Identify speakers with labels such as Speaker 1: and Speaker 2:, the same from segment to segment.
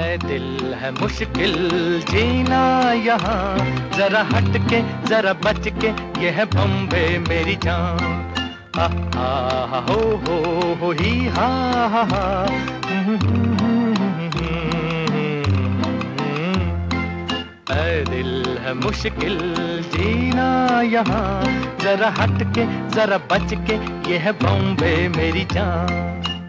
Speaker 1: ऐ दिल है मुश्किल जीना यहाँ, जरा हट के जरा बच के, ये है बम्बे मेरी जान। आ हो ही हा हा। ऐ दिल है मुश्किल जीना यहाँ, जरा हट के जरा बच के, ये है बॉम्बे मेरी जान।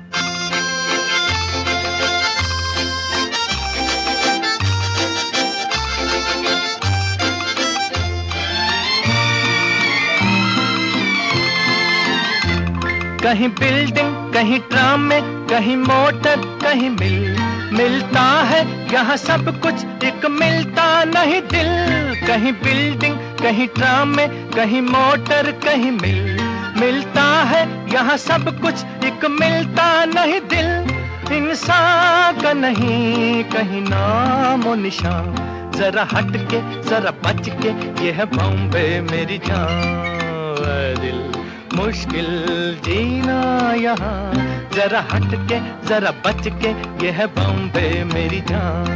Speaker 1: कहीं बिल्डिंग कहीं ट्राम में, कहीं मोटर कहीं मिलता है यहाँ सब कुछ, एक मिलता नहीं दिल। कहीं बिल्डिंग कहीं ट्राम में, कहीं मोटर कहीं मिलता है यहाँ सब कुछ, एक मिलता नहीं दिल। इंसान का नहीं कहीं नाम और निशान, जरा हट के जरा बच के, ये है बॉम्बे मेरी जान। दिल मुश्किल जीना यहाँ, जरा हट के जरा बच के, ये है बॉम्बे मेरी जान।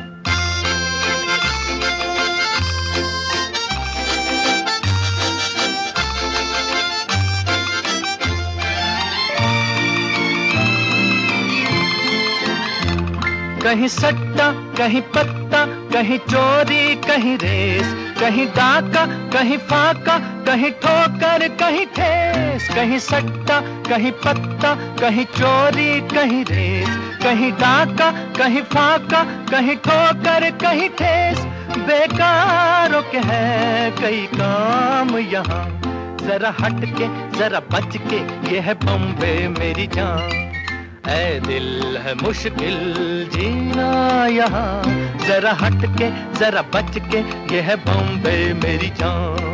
Speaker 1: कहीं सट्टा कहीं पत्ता, कहीं चोरी कहीं रेस, कहीं डाका कहीं फाका, कहीं ठोकर कहीं ठेस। कहीं सट्टा कहीं पत्ता, कहीं चोरी कहीं रेस, कहीं डाका कहीं फाका, कहीं ठोकर कहीं ठेस। बेकारों के है कई काम यहाँ, जरा हट के जरा बच के, ये है बॉम्बे मेरी जान। ऐ दिल है मुश्किल जीना यहाँ, जरा हट के जरा बच के, ये है बॉम्बे मेरी जान।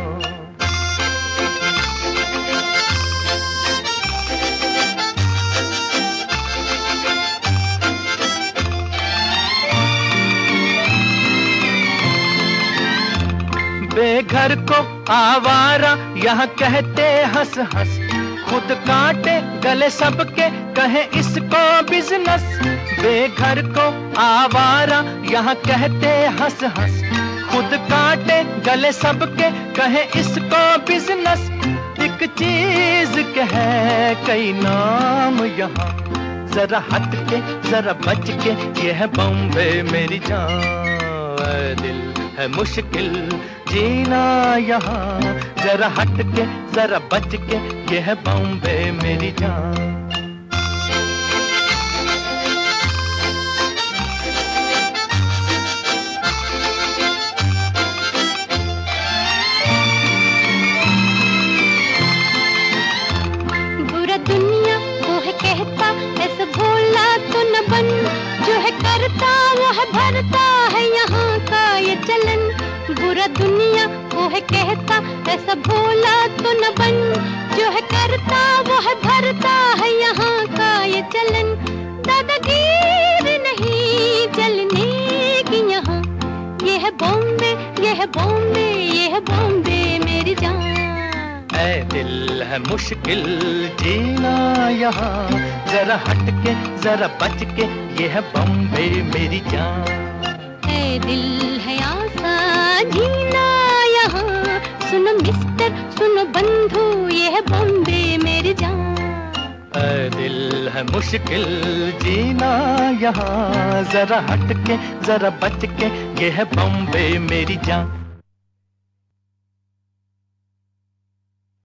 Speaker 1: बेघर को आवारा यहाँ कहते हंस हंस, खुद काटे गले सबके कहे इसको बिजनेस। बेघर को आवारा यहाँ कहते हंस हंस, खुद काटे गले सबके कहे इसको बिजनेस। एक चीज के है कई नाम यहाँ, जरा हट के जरा बच के, ये है बॉम्बे मेरी जान। दिल है मुश्किल जीना यहाँ, जरा हट के जरा बच के, ये है बॉम्बे मेरी जान।
Speaker 2: बुरा दुनिया वो है कहता, ऐसा भोला तो न बन, जो है करता वो है भरता है यहाँ का ये चलन। बुरा दुनिया वो है कहता, ऐसा भोला तो न बन, जो है करता वो है भरता है यहाँ का ये चलन। दादागीर नहीं चलने की यहाँ, ये है बॉम्बे ये है बॉम्बे ये है बॉम्बे मेरी जान।
Speaker 1: ऐ दिल है मुश्किल जीना यहाँ, जरा हट के जरा बच के, ये है बॉम्बे मेरी जान।
Speaker 2: ऐ दिल है आसान जीना यहाँ, सुनो मिस्टर सुनो बंधु, ये है बॉम्बे मेरी जान।
Speaker 1: ऐ दिल है मुश्किल जीना यहाँ, जरा हट के जरा बच के, ये है बॉम्बे मेरी जान।